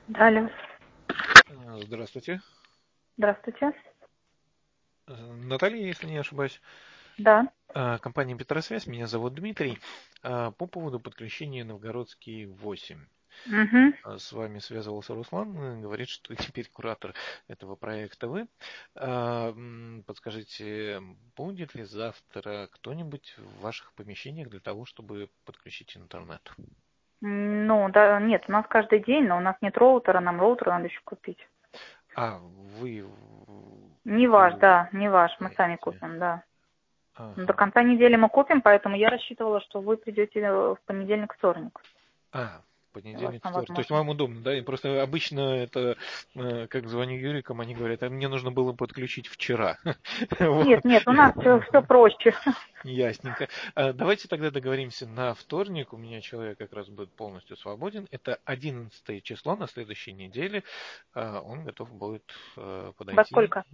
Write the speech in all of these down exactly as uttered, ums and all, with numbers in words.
Далее. Здравствуйте. Здравствуйте. Наталья, если не ошибаюсь. Да. Компания Петросвязь, меня зовут Дмитрий. По поводу подключения Новгородский восемь. Угу. С вами связывался Руслан, говорит, что теперь куратор этого проекта вы. Подскажите, будет ли завтра кто-нибудь в ваших помещениях для того, чтобы подключить интернет? Ну, да, нет, у нас каждый день, но у нас нет роутера, нам роутер надо еще купить. А, вы... Не вы... ваш, да, не ваш, мы сами купим, да. Ага. До конца недели мы купим, поэтому я рассчитывала, что вы придете в понедельник, вторник. А, понедельник, Там вторник. То есть возможно. вам удобно, да? И просто обычно это, как звоню Юрикам, они говорят, а мне нужно было подключить вчера. Нет, нет, у нас все, все проще. Ясненько. Давайте тогда договоримся на вторник. У меня человек как раз будет полностью свободен. Это одиннадцатое число на следующей неделе. Он готов будет подойти. Во сколько?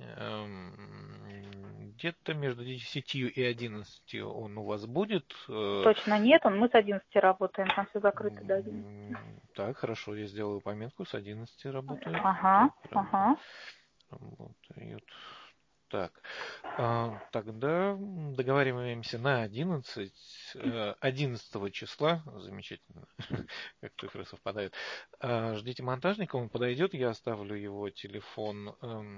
Где-то между десятью и одиннадцатью он у вас будет. Точно нет, он, мы с одиннадцати работаем, там все закрыто до одиннадцати. Так, хорошо, я сделаю пометку, с одиннадцати работают. Ага, ага. Работают. Так, тогда договариваемся на одиннадцать, одиннадцатого числа, замечательно, как цифры совпадают. Ждите монтажника, он подойдет, я оставлю его телефон,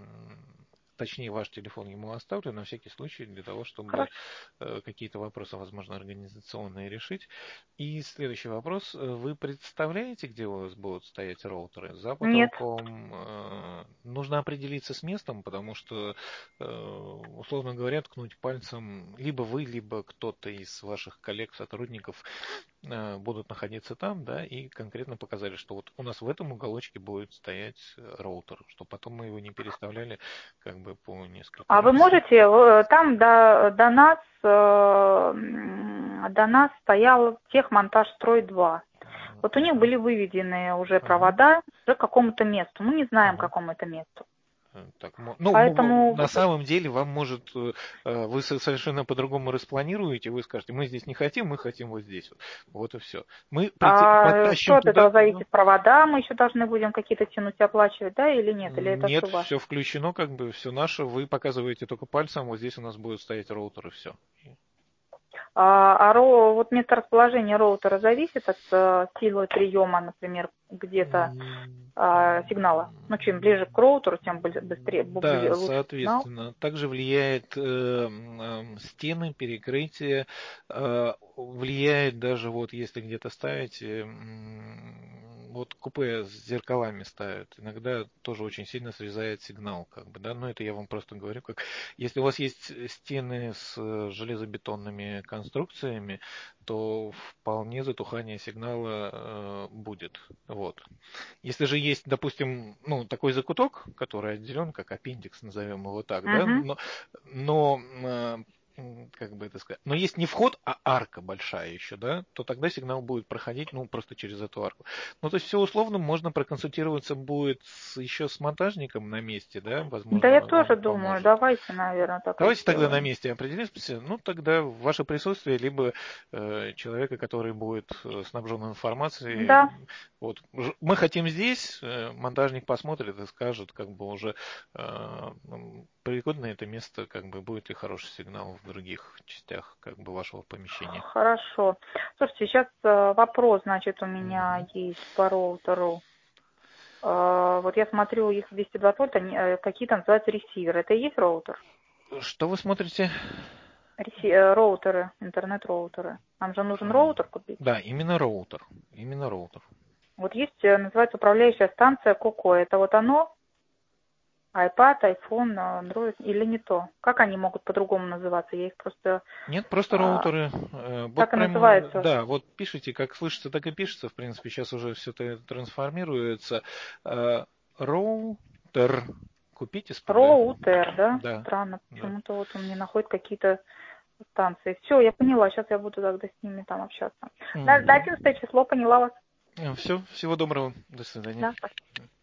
точнее ваш телефон ему оставлю, на всякий случай, для того, чтобы Хорошо. какие-то вопросы, возможно, организационные решить. И следующий вопрос. Вы представляете, где у вас будут стоять роутеры? За Нет. потолком? Нужно определиться с местом, потому что, условно говоря, ткнуть пальцем либо вы, либо кто-то из ваших коллег, сотрудников будут находиться там, да, и конкретно показали, что вот у нас в этом уголочке будет стоять роутер, чтобы потом мы его не переставляли как бы по несколько А раз. вы можете, там до, до нас до нас стоял техмонтажстрой два. Вот у них были выведены уже провода уже к какому-то месту. Мы не знаем, к какому это месту. Так, ну, Поэтому... на самом деле вам может, вы совершенно по-другому распланируете, вы скажете, мы здесь не хотим, мы хотим вот здесь. Вот, вот и все. Мы А что от туда, этого зависит? Провода мы еще должны будем какие-то тянуть и оплачивать, да, или нет? Или это Нет, все ваше? все включено, как бы все наше, вы показываете только пальцем, вот здесь у нас будет стоять роутер и все. А, а ро, вот месторасположение роутера зависит от а, силы приема, например, где-то а, сигнала. Ну, чем ближе к роутеру, тем быстрее, Да, лучше сигнал. соответственно. Также влияет э, э, стены, перекрытие, э, влияет даже вот если где-то ставите, вот купе с зеркалами ставят, иногда тоже очень сильно срезает сигнал, как бы, да, но это я вам просто говорю, как если у вас есть стены с железобетонными конструкциями, то вполне затухание сигнала э, будет, вот. Если же есть, допустим, ну, такой закуток, который отделен, как аппендикс, назовем его так, да, Угу. но, но как бы это сказать, но есть не вход, а арка большая еще, да, то тогда сигнал будет проходить, ну, просто через эту арку. Ну, то есть все условно, можно проконсультироваться будет с, еще с монтажником на месте, да, Да, я возможно, тоже он думаю, поможет. давайте, наверное, так и Давайте тогда на сделаем. месте определимся. Ну, тогда ваше присутствие, либо э, человека, который будет э, снабжен информацией. Да, Вот, мы хотим здесь, э, монтажник посмотрит и скажет, как бы уже э, пригодно это место, как бы будет ли хороший сигнал в других частях как бы вашего помещения. хорошо. Слушайте, сейчас э, вопрос, значит, у меня Угу. есть по роутеру. Э, вот я смотрю, их двести двадцать вольт, они э, какие-то называются ресиверы. Это и есть роутер? Что вы смотрите? Реси... э, роутеры, интернет-роутеры. Нам же нужен роутер купить. Да, именно роутер. Именно роутер. Вот есть, э, называется управляющая станция Коко. Это вот оно? iPad, iPhone, Android или не то? Как они могут по-другому называться? Я их просто... Нет, просто А, роутеры. Э, Вот так и прям, называется. да, вот пишите, как слышится, так и пишется. В принципе, сейчас уже все это трансформируется. Э, Роутер. Купите с ПГ. Роутер, да? Да, Странно, да. почему-то вот он мне находит какие-то станции. Все, я поняла, сейчас я буду тогда с ними там общаться. На Угу. одиннадцатое число поняла вас. Все, всего доброго. До свидания. Да, спасибо.